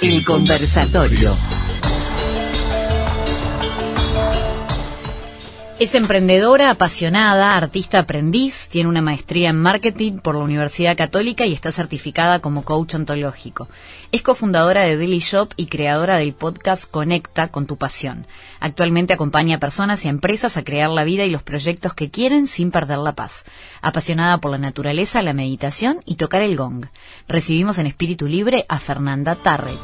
El conversatorio. Es emprendedora, apasionada, artista aprendiz, tiene una maestría en marketing por la Universidad Católica y está certificada como coach ontológico. Es cofundadora de Daily Shop y creadora del podcast Conecta con tu pasión. Actualmente acompaña a personas y a empresas a crear la vida y los proyectos que quieren sin perder la paz. Apasionada por la naturaleza, la meditación y tocar el gong. Recibimos en espíritu libre a Fernanda Tarrech.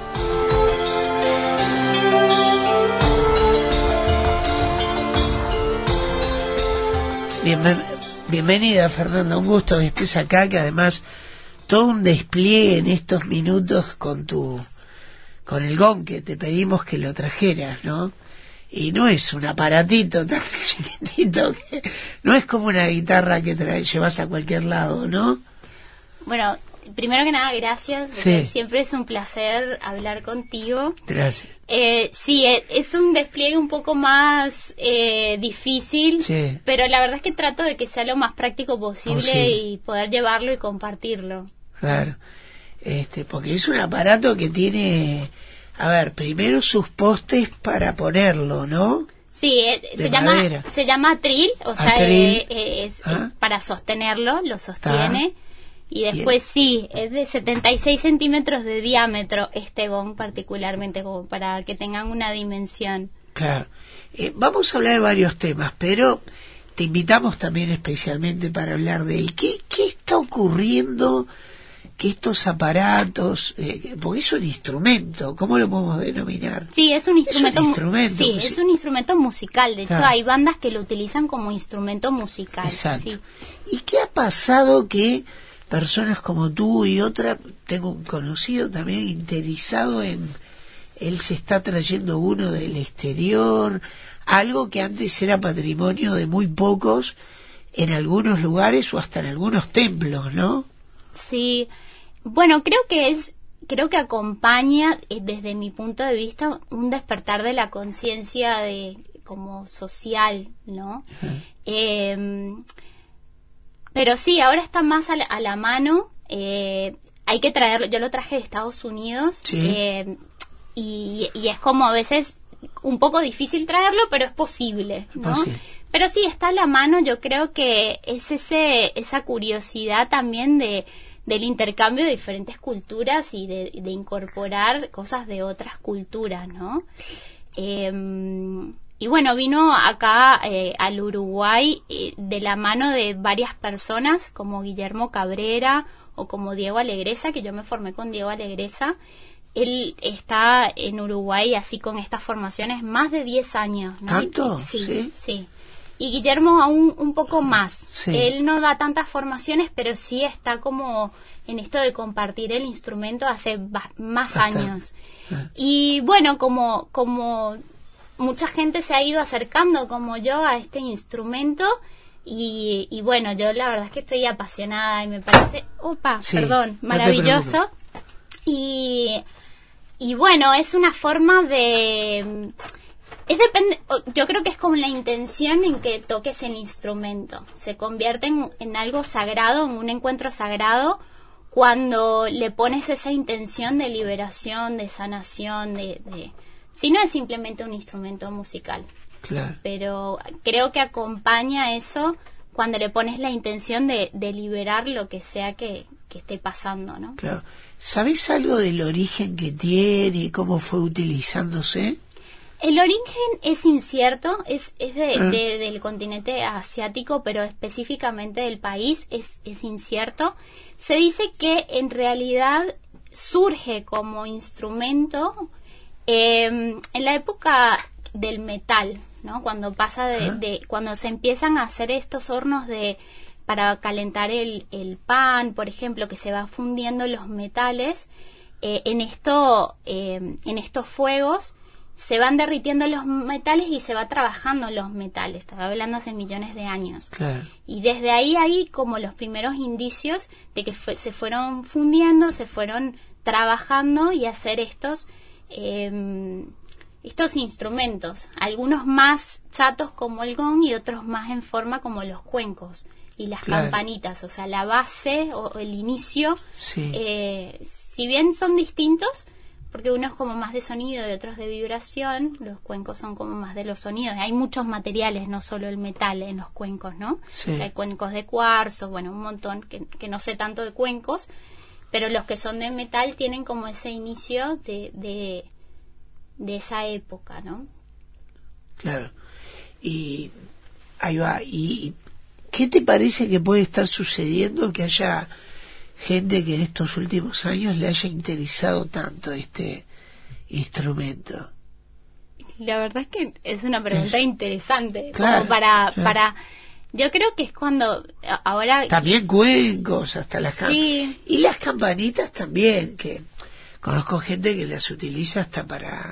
Bienvenida, Fernanda, un gusto que estés acá, que además todo un despliegue en estos minutos con el gong, que te pedimos que lo trajeras, ¿no? Y no es un aparatito tan chiquitito, no es como una guitarra que llevas a cualquier lado, ¿no? Bueno, primero que nada, gracias, porque siempre es un placer hablar contigo. Gracias. Sí, es un despliegue un poco más difícil, pero la verdad es que trato de que sea lo más práctico posible y poder llevarlo y compartirlo. Claro, porque es un aparato que tiene, a ver, primero sus postes para ponerlo, ¿no? Sí, se llama atril, o sea, es para sostenerlo, lo sostiene. Y después es de 76 centímetros de diámetro este gong particularmente, como para que tengan una dimensión. Claro. Vamos a hablar de varios temas, pero te invitamos también especialmente para hablar de él. ¿Qué está ocurriendo que estos aparatos, porque es un instrumento, ¿cómo lo podemos denominar? Sí, es un instrumento, es un instrumento musical. De hecho, hay bandas que lo utilizan como instrumento musical. Exacto. Sí. ¿Y qué ha pasado que personas como tú y otra, tengo un conocido también interesado en, él se está trayendo uno del exterior, algo que antes era patrimonio de muy pocos en algunos lugares o hasta en algunos templos, ¿no? Sí, bueno, creo que acompaña desde mi punto de vista un despertar de la conciencia de como social, ¿no? Pero sí, ahora está más a la mano. Hay que traerlo. Yo lo traje de Estados Unidos. Y es como a veces un poco difícil traerlo, pero es posible, ¿no? Pero sí, está a la mano. Yo creo que es esa curiosidad también del intercambio de diferentes culturas y de incorporar cosas de otras culturas, ¿no? Y bueno, vino acá al Uruguay de la mano de varias personas como Guillermo Cabrera o como Diego Alegresa, que yo me formé con Diego Alegresa. Él está en Uruguay así con estas formaciones más de 10 años, ¿no? ¿Tanto? Sí. Y Guillermo aún un poco más. Sí. Él no da tantas formaciones, pero sí está como en esto de compartir el instrumento hace más años. Y bueno, como mucha gente se ha ido acercando como yo a este instrumento y bueno, yo la verdad es que estoy apasionada y me parece, maravilloso. Y bueno, es una forma de... yo creo que es con la intención en que toques el instrumento. Se convierte en algo sagrado, en un encuentro sagrado, cuando le pones esa intención de liberación, de sanación, si no es simplemente un instrumento musical. Claro. Pero creo que acompaña eso cuando le pones la intención de liberar lo que sea que esté pasando, ¿no? Claro. ¿Sabes algo del origen que tiene y cómo fue utilizándose? El origen es incierto, es del continente asiático, pero específicamente del país es incierto. Se dice que en realidad surge como instrumento en la época del metal, ¿no? Cuando pasa cuando se empiezan a hacer estos hornos para calentar el pan, por ejemplo, que se va fundiendo los metales, en estos fuegos se van derritiendo los metales y se va trabajando los metales. Estaba hablando hace millones de años. Claro. Y desde ahí hay como los primeros indicios de que se fueron fundiendo, se fueron trabajando y hacer estos instrumentos. Algunos más chatos como el gong y otros más en forma como los cuencos y las campanitas. O sea, la base o el inicio, si bien son distintos, porque uno es como más de sonido y otros de vibración. Los cuencos son como más de los sonidos. Hay muchos materiales, no solo el metal en los cuencos, ¿no? Sí. Hay cuencos de cuarzo, bueno, un montón que no sé tanto de cuencos, pero los que son de metal tienen como ese inicio de esa época, ¿no? Claro. Y ahí va. ¿Y qué te parece que puede estar sucediendo que haya gente que en estos últimos años le haya interesado tanto este instrumento? La verdad es que es una pregunta interesante, claro, como para yo creo que es cuando ahora también cuencos, hasta las sí. Y las campanitas también, que conozco gente que las utiliza hasta para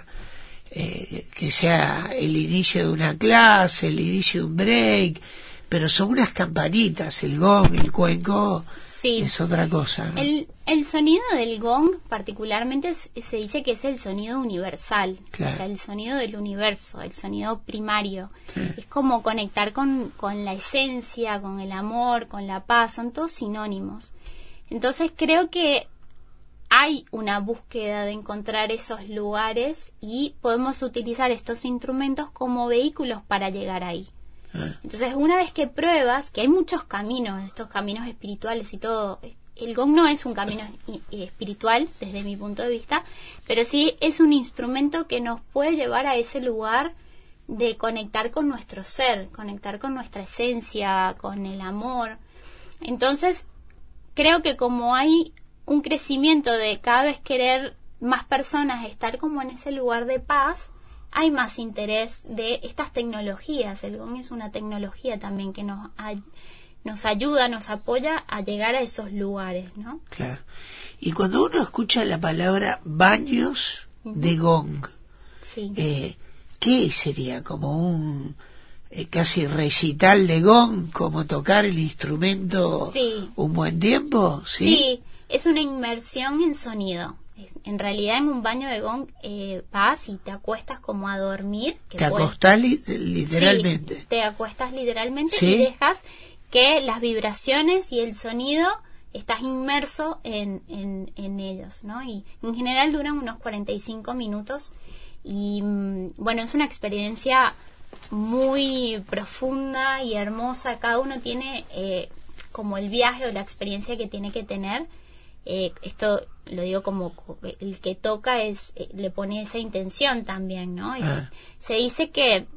que sea el inicio de una clase, el inicio de un break, pero son unas campanitas. El gong, el cuenco, sí, es otra cosa, ¿no? El sonido del gong particularmente se dice que es el sonido universal, claro. O sea, el sonido del universo, el sonido primario. Sí. Es como conectar con la esencia, con el amor, con la paz, son todos sinónimos. Entonces creo que hay una búsqueda de encontrar esos lugares y podemos utilizar estos instrumentos como vehículos para llegar ahí. Entonces, una vez que pruebas, que hay muchos caminos, estos caminos espirituales y todo, el gong no es un camino espiritual desde mi punto de vista, pero sí es un instrumento que nos puede llevar a ese lugar de conectar con nuestro ser, conectar con nuestra esencia, con el amor. Entonces, creo que como hay un crecimiento de cada vez querer más personas estar como en ese lugar de paz, hay más interés de estas tecnologías. El gong es una tecnología también que nos ayuda, nos apoya a llegar a esos lugares, ¿no? Claro. Y cuando uno escucha la palabra baños de gong, sí. ¿Qué sería? ¿Como un casi recital de gong, como tocar el instrumento sí. un buen tiempo? Sí, es una inmersión en sonido. En realidad en un baño de gong vas y te acuestas como a dormir. ¿Te acostás literalmente? Sí, te acuestas literalmente, ¿sí? Y dejas que las vibraciones y el sonido, estás inmerso en ellos, ¿no? Y en general duran unos 45 minutos y bueno, es una experiencia muy profunda y hermosa. Cada uno tiene como el viaje o la experiencia que tiene que tener. Esto lo digo como el que toca le pone esa intención también, ¿no? Se dice que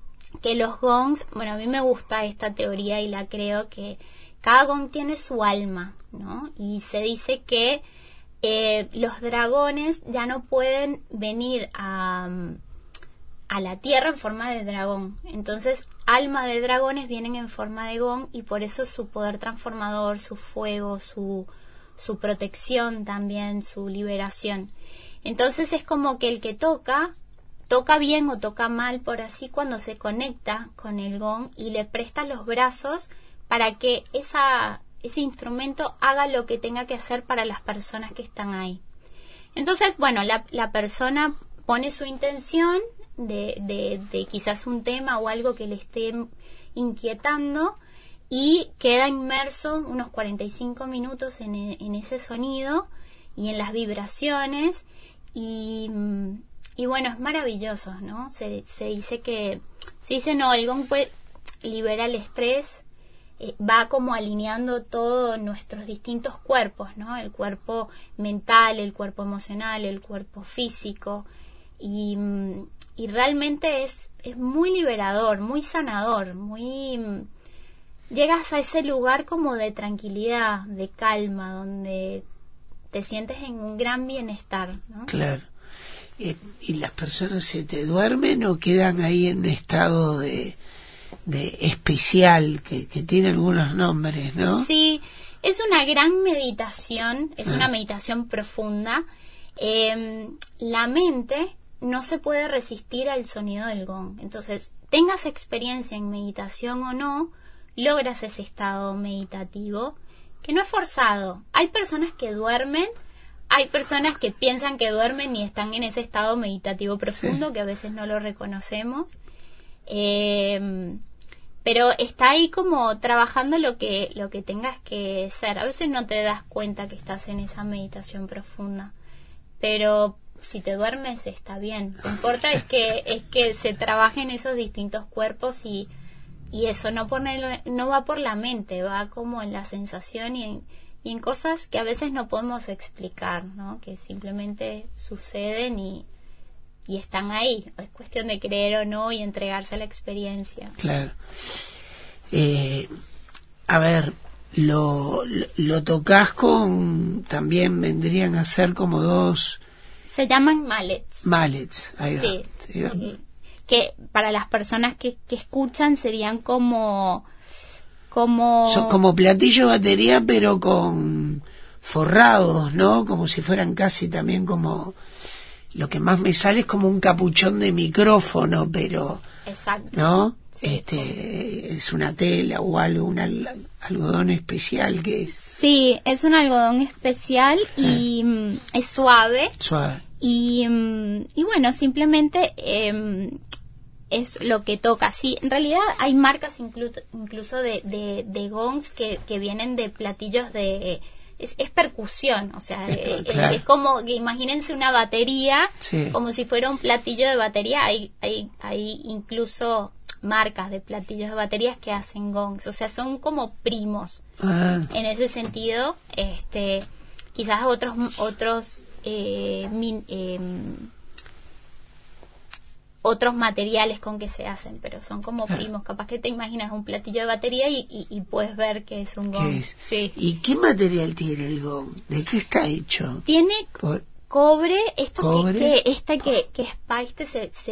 los gongs, bueno, a mí me gusta esta teoría y la creo, que cada gong tiene su alma, ¿no? Y se dice que los dragones ya no pueden venir a la tierra en forma de dragón. Entonces, alma de dragones vienen en forma de gong y por eso su poder transformador, su fuego, su protección también, su liberación. Entonces es como que el que toca bien o toca mal, por así, cuando se conecta con el gong y le presta los brazos para que ese instrumento haga lo que tenga que hacer para las personas que están ahí. Entonces, bueno, la persona pone su intención de quizás un tema o algo que le esté inquietando y queda inmerso unos 45 minutos en ese sonido y en las vibraciones y bueno, es maravilloso, ¿no? Se dice no, el gong libera el estrés, va como alineando todos nuestros distintos cuerpos, ¿no? El cuerpo mental, el cuerpo emocional, el cuerpo físico y realmente es muy liberador, muy sanador, llegas a ese lugar como de tranquilidad, de calma, donde te sientes en un gran bienestar, ¿no? Claro. ¿Y las personas se te duermen o quedan ahí en un estado de especial que tiene algunos nombres, ¿no? Sí, es una gran meditación, es una meditación profunda. La mente no se puede resistir al sonido del gong. Entonces, tengas experiencia en meditación o no, logras ese estado meditativo que no es forzado. Hay personas que duermen, hay personas que piensan que duermen y están en ese estado meditativo profundo, que a veces no lo reconocemos, pero está ahí como trabajando lo que tengas que ser. A veces no te das cuenta que estás en esa meditación profunda, pero si te duermes está bien. Lo que importa es que se trabajen esos distintos cuerpos y eso no va por la mente, va como en la sensación y en cosas que a veces no podemos explicar, ¿no? Que simplemente suceden y están ahí. Es cuestión de creer o no y entregarse a la experiencia. Claro. A ver, lo tocas con... También vendrían a ser como dos... Se llaman mallets. Mallets, ahí va. Sí. Ahí va. Que para las personas que escuchan serían como son como platillo de batería, pero con forrados, ¿no? Como si fueran casi también como... Lo que más me sale es como un capuchón de micrófono, pero... Exacto. ¿No? Sí, es una tela o algo, un algodón especial que es... Sí, es un algodón especial y es suave. Suave. Y bueno, simplemente es lo que toca. Sí, en realidad hay marcas incluso de gongs que vienen de platillos de... Es percusión, o sea, claro. Es como que imagínense una batería, sí. Como si fuera un platillo de batería. Hay incluso marcas de platillos de baterías que hacen gongs, o sea, son como primos. En ese sentido, quizás otros materiales con que se hacen, pero son como primos. Capaz que te imaginas un platillo de batería y puedes ver que es un gong. Sí. ¿Y qué material tiene el gong? ¿De qué está hecho? Tiene cobre. Esto ¿Cobre? que es paiste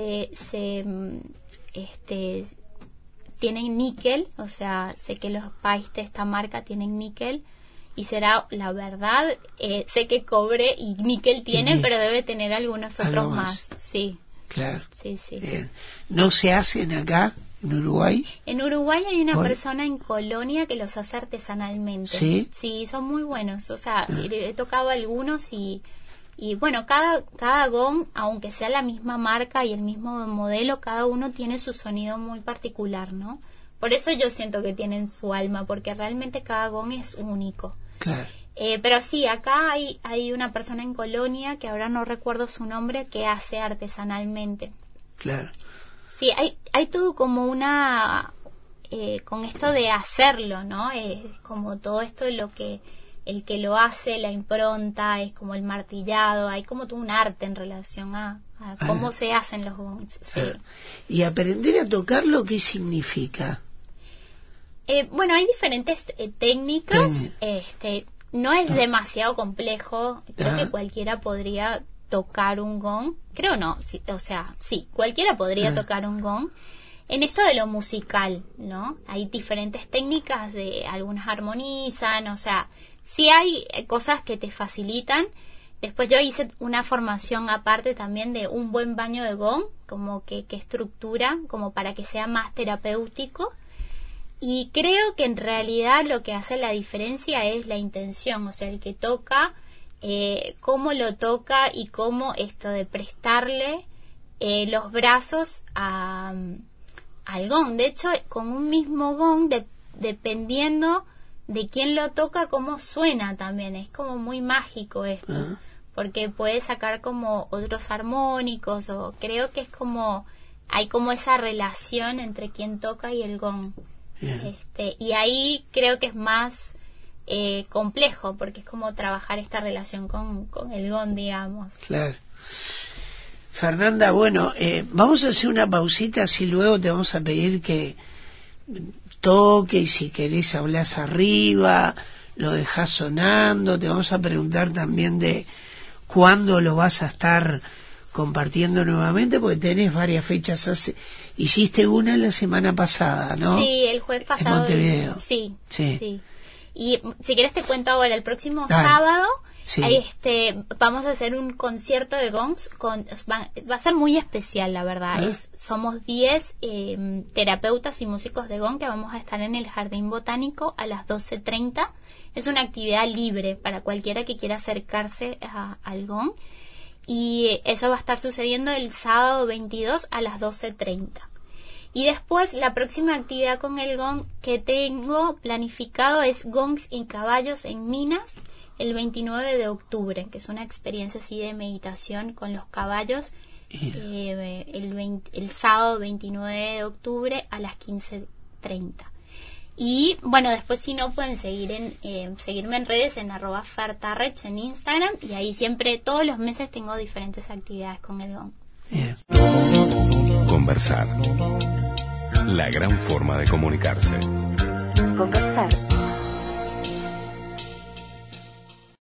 tienen níquel, o sea, sé que los paiste esta marca tienen níquel. Y será, la verdad, sé que cobre y níquel tienen, pero debe tener algunos otros más. Sí. Claro. Sí. ¿No se hacen acá, en Uruguay? En Uruguay hay una persona en Colonia que los hace artesanalmente. ¿Sí? Sí, son muy buenos. O sea, he tocado algunos y bueno, cada gong, aunque sea la misma marca y el mismo modelo, cada uno tiene su sonido muy particular, ¿no? Por eso yo siento que tienen su alma, porque realmente cada gong es único. Claro. Pero sí, acá hay una persona en Colonia, que ahora no recuerdo su nombre, que hace artesanalmente. Claro. Sí, hay todo como una... con esto de hacerlo, ¿no? Es como todo esto lo que... El que lo hace, la impronta, es como el martillado, hay como todo un arte en relación a cómo se hacen los gongs. Sí. ¿Y aprender a tocarlo qué significa? Bueno, hay diferentes técnicas. No es demasiado complejo. Creo que cualquiera podría tocar un gong. Creo no. Sí, o sea, sí, cualquiera podría tocar un gong. En esto de lo musical, ¿no? Hay diferentes técnicas, algunas armonizan, o sea, sí hay cosas que te facilitan. Después yo hice una formación aparte también de un buen baño de gong, como que estructura, como para que sea más terapéutico. Y creo que en realidad lo que hace la diferencia es la intención, o sea, el que toca, cómo lo toca y cómo esto de prestarle los brazos al gong. De hecho, con un mismo gong, dependiendo de quién lo toca, cómo suena también. Es como muy mágico esto, porque puede sacar como otros armónicos, o creo que es como, hay como esa relación entre quien toca y el gong. Y ahí creo que es más complejo, porque es como trabajar esta relación con el gong, digamos. Claro. Fernanda, bueno, vamos a hacer una pausita, así luego te vamos a pedir que toque, y si querés hablas arriba, lo dejás sonando. Te vamos a preguntar también de cuándo lo vas a estar compartiendo nuevamente, porque tenés varias fechas. Hiciste una la semana pasada, ¿no? Sí, el jueves pasado. En Montevideo. Sí. Y si querés te cuento ahora, el próximo sábado vamos a hacer un concierto de gongs. Va a ser muy especial, la verdad. Somos 10 terapeutas y músicos de gong que vamos a estar en el Jardín Botánico a las 12:30. Es una actividad libre para cualquiera que quiera acercarse al gong. Y eso va a estar sucediendo el sábado 22 a las 12:30. Y después la próxima actividad con el gong que tengo planificado es Gongs y Caballos en Minas, el 29 de octubre, que es una experiencia así de meditación con los caballos, el sábado 29 de octubre a las 15:30. Y bueno, después si no pueden seguirme en redes en @fertarrech en Instagram, y ahí siempre todos los meses tengo diferentes actividades con el gong. Bien. Conversar. La gran forma de comunicarse. Conversar.